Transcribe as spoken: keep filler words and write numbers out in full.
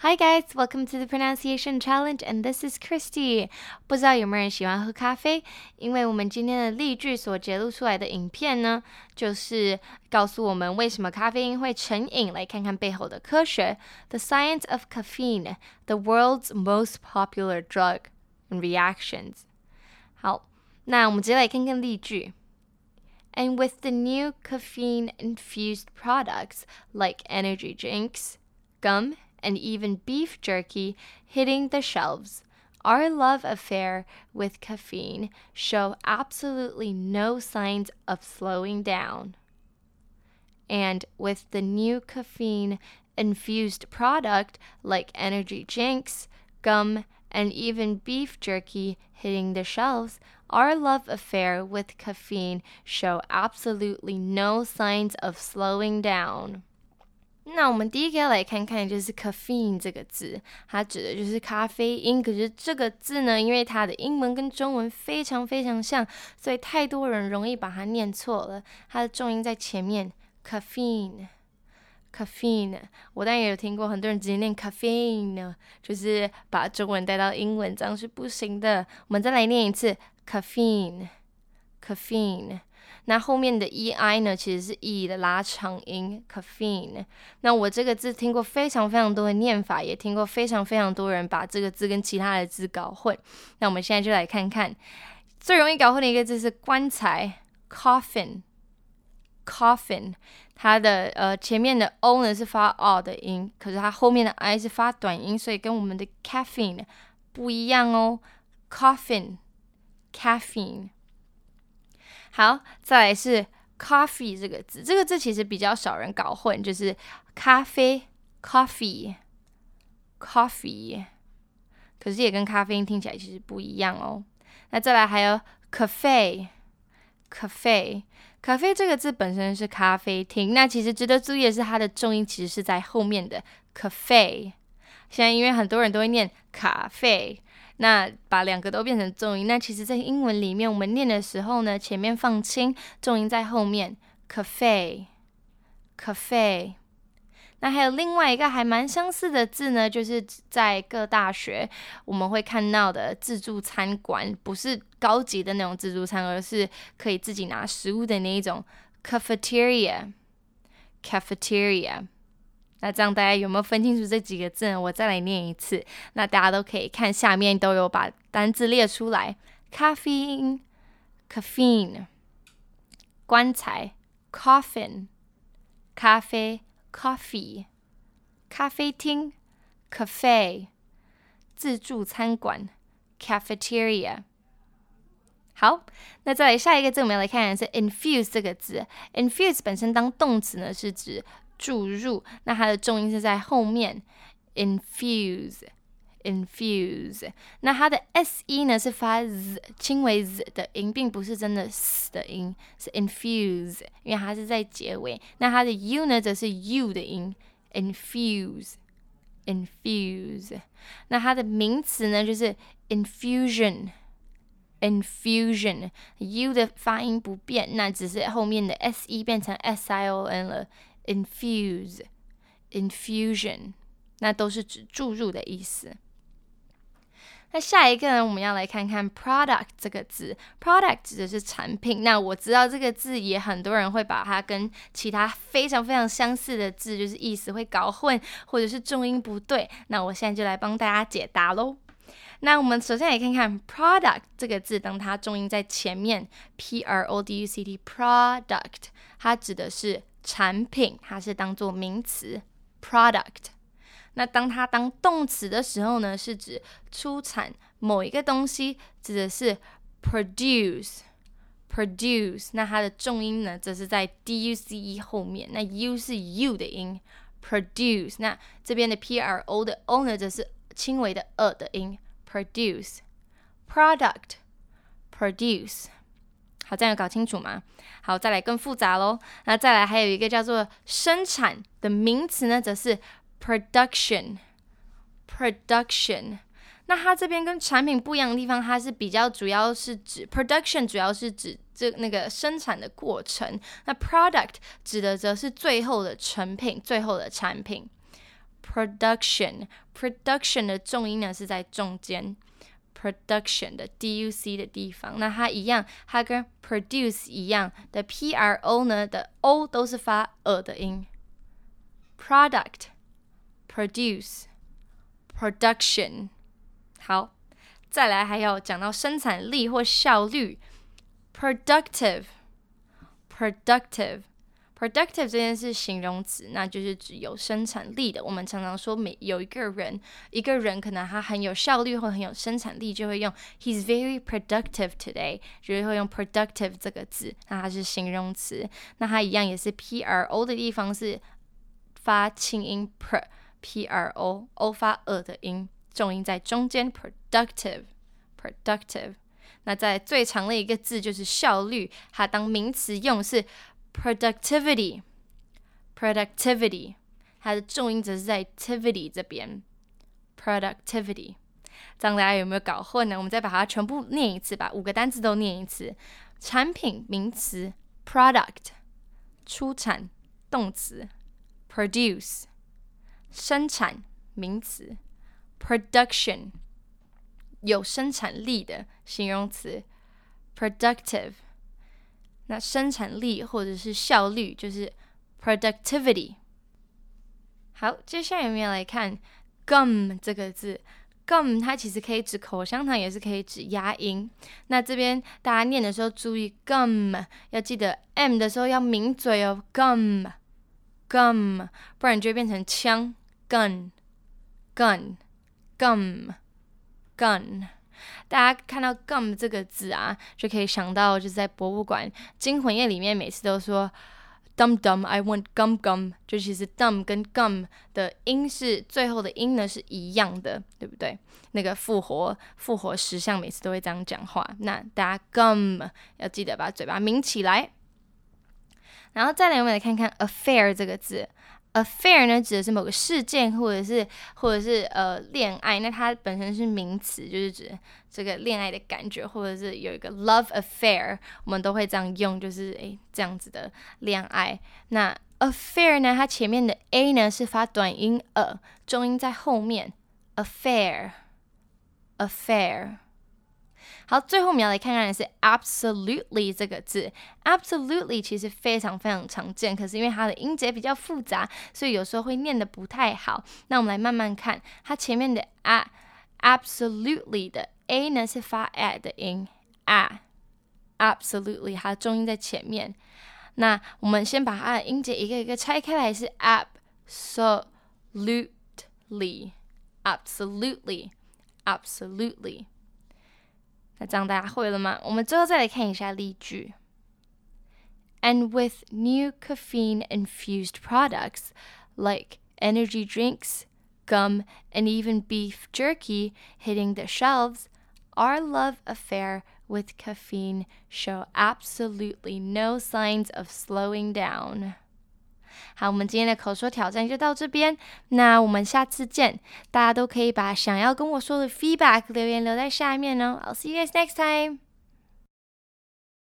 Hi guys, welcome to the pronunciation challenge and this is Christy. 不知道有没有人喜欢喝咖啡？因为我们今天的例句所揭露出来的影片呢，就是告诉我们为什么咖啡因会成瘾，来看看背后的科学。The science of caffeine, the world's most popular drug and reactions. 好，那我们直接来看看例句。And with the new caffeine-infused products like energy drinks, gum, and even beef jerky hitting the shelves, our love affair with caffeine show absolutely no signs of slowing down. And with the new caffeine-infused product like energy drinks, gum, and even beef jerky hitting the shelves, our love affair with caffeine show absolutely no signs of slowing down. 那我们第一个要来看看就是 caffeine 这个字，它指的就是咖啡因。可是这个字呢，因为它的英文跟中文非常非常像，所以太多人容易把它念错了。它的重音在前面 caffeine caffeine， 我当然也有听过很多人直接念 caffeine， 就是把中文带到英文，这样是不行的。我们再来念一次 caffeine caffeine， 那后面的 ei 呢，其实是 e 的拉长音 caffeine。 那我这个字听过非常非常多的念法，也听过非常非常多人把这个字跟其他的字搞混。那我们现在就来看看最容易搞混的一个字是棺材 coffin coffin， 它的呃前面的 o 呢是发 o 的音，可是它后面的 i 是发短音，所以跟我们的 caffeine 不一样哦。 coffin caffeine。 好，再来是 coffee 这个字，这个字其实比较少人搞混，就是咖啡 coffee coffee， 可是也跟咖啡因听起来其实不一样哦。那再来还有 cafe cafe cafe 这个字本身是咖啡厅，那其实值得注意的是它的重音其实是在后面的 cafe。 现在因为很多人都会念咖啡，那把两个都变成重音，那其实在英文里面我们念的时候呢，前面放轻，重音在后面 cafe cafe。 那还有另外一个还蛮相似的字呢，就是在各大学我们会看到的自助餐馆，不是高级的那种自助餐，而是可以自己拿食物的那一种 cafeteria cafeteria。 那这样大家有没有分清楚这几个字呢？我再来念一次，那大家都可以看下面都有把单字列出来。咖啡因 caffeine， 棺材 coffin， 咖啡 coffee， 咖啡厅 cafe， 自助餐馆 cafeteria。 好，那再来下一个字我们要来看的是 infuse 这个字。 infuse 本身当动词呢是指注入，那它的重音是在后面 infuse infuse。 那它的 se 呢是发 z 轻微 z 的音，并不是真的 s 的音，是 infuse， 因为它是在结尾。那它的 u 呢则是 u 的音 infuse infuse。 那它的名词呢就是 infusion infusion， u 的发音不变，那只是后面的 se 变成 sion 了。infuse infusion， 那都是指注入的意思。那下一个呢，我们要来看看 product 这个字。 product 指的是产品，那我知道这个字也很多人会把它跟其他非常非常相似的字就是意思会搞混，或者是重音不对，那我现在就来帮大家解答咯。那我们首先来看看 product 这个字，当它重音在前面 P R O D U C T product， 它指的是产品，它是当作名词 product。 那当它当动词的时候呢，是指出产某一个东西，指的是 produce produce。 那它的重音呢则是在 D U C E 后面，那 U 是 U 的音 produce。 那这边的 P R O 的 O 呢则是轻微的 E 的音 produce product produce。好，这样有搞清楚吗？好，再来更复杂咯。那再来还有一个叫做生产的名词呢，则是 production production。 那它这边跟产品不一样的地方，它是比较主要是指 production 主要是指这那个生产的过程，那 product 指的则是最后的成品，最后的产品 production production 的重音呢是在中间 production 的 D U C 的地方，那它一样，它跟 produce 一样的 P R O 呢的 O 都是发呃的音 product produce production。 好，再来还有讲到生产力或效率 productive productive productive 这件是形容词，那就是指有生产力的。我们常常说每有一个人一个人可能他很有效率或很有生产力，就会用 he's very productive today， 就是会用 productive 这个字，那它是形容词。那它一样也是 P R O 的地方是发轻音 pr P R O O 发呃的音，重音在中间 productive productive。 那在最长的一个字就是效率，它当名词用是productivity productivity， 它的重音则是在 tivity 这边 productivity。 这样大家有没有搞混呢？我们再把它全部念一次，把五个单字都念一次。产品名词 product， 出产动词 produce， 生产名词 production， 有生产力的形容词 productive，那生产力或者是效率就是 productivity。 好，接下来我们要来看 gum 这个字。 gum 它其实可以指口香糖，也是可以指牙龈。那这边大家念的时候注意 gum 要记得 M 的时候要抿嘴哦， gum gum， 不然就会变成枪 gun gun gum gun。大家看到 gum 这个字啊，就可以想到就是在博物馆惊魂夜里面每次都说 dum dum I want gum gum， 就其实 dum 跟 gum 的音是最后的音呢是一样的，对不对？那个复活复活石像每次都会这样讲话，那大家 gum 要记得把嘴巴抿起来。然后再来我们来看看 affair 这个字。affair 呢指的是某个事件或者是或者是呃恋爱，那它本身是名词，就是指这个恋爱的感觉，或者是有一个 love affair， 我们都会这样用，就是诶这样子的恋爱。那 affair 呢，它前面的 a 呢是发短音 a， 重音在后面 affair affair。好，最后我们要来看看的是 absolutely 这个字。 absolutely 其实非常非常常见，可是因为它的音节比较复杂，所以有时候会念得不太好。那我们来慢慢看，它前面的 a absolutely 的 a 呢是发 a 的音 a absolutely， 它的重音在前面。那我们先把它的音节一个一个拆开来，是 absolutely absolutely absolutely。那这样大家会了吗？我们最后再来看一下例句。And with new caffeine-infused products like energy drinks, gum, and even beef jerky hitting the shelves, our love affair with caffeine show absolutely no signs of slowing down. 好，我们今天的口说挑战就到这边，那我们下次见。大家都可以把想要跟我说的 feedback 留言留在下面哦。I'll see you guys next time.